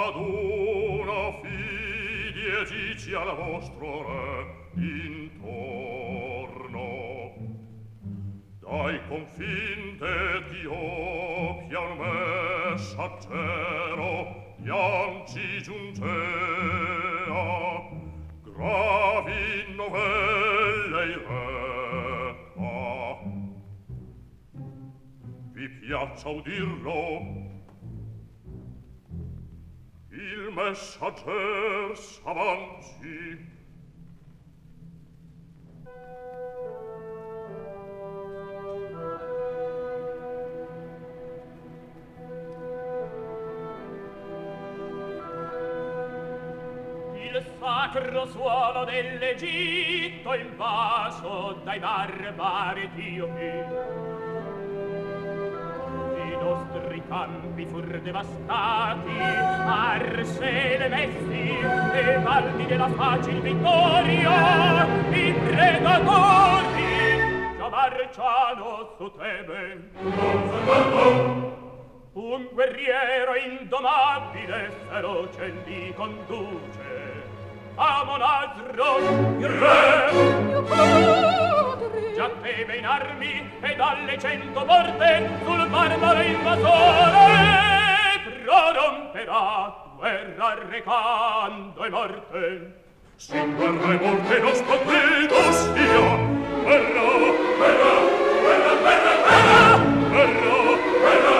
raduna fidi e dici al vostro re intorno. Dai confin d'Etiopia un messaggero ianci giungea, gravi novelle il reca. Vi piaccia udirlo? Il messagger s'avanzi. Il sacro suolo dell'Egitto invaso dai barbari etiopi. I nostri campi fur devastati, arse le vesti e valli della facil vittoria, i predatori già marciano su Tebe. Un guerriero indomabile feroce li conduce a Monazro, il re, mio padre. Già Tebe in armi e dalle 100 morte sul barbaro invasore proromperà guerra recando e morte. Si guerra e morte non scontrito sia, guerra, guerra, guerra, guerra, guerra, guerra, guerra.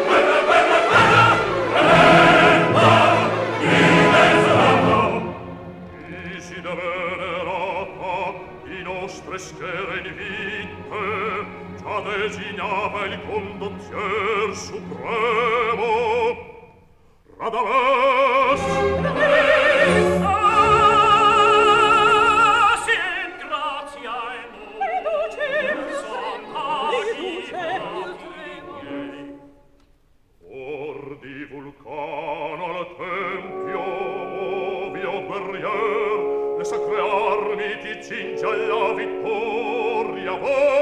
Schiere invitte già designava il condottier supremo Radames. Sin grazia e luce or di Vulcano al tempio ovvio guerrier le sacre armi ti cinge alla vittoria.